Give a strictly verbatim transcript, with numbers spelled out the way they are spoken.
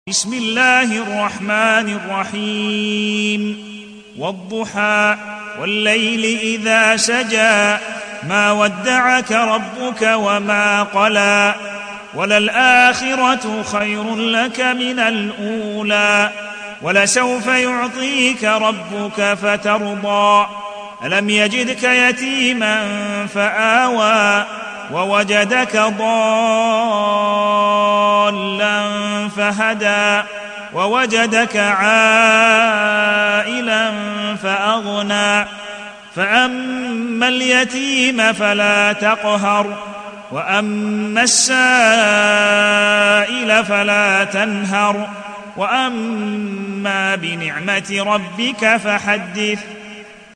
بسم الله الرحمن الرحيم والضحى والليل إذا سجى ما ودعك ربك وما قلى وللآخرة خير لك من الأولى ولسوف يعطيك ربك فترضى ألم يجدك يتيما فآوى ووجدك ضالا فهدى ووجدك عائلا فأغنى فأما اليتيم فلا تقهر وأما السائل فلا تنهر وأما بنعمة ربك فحدث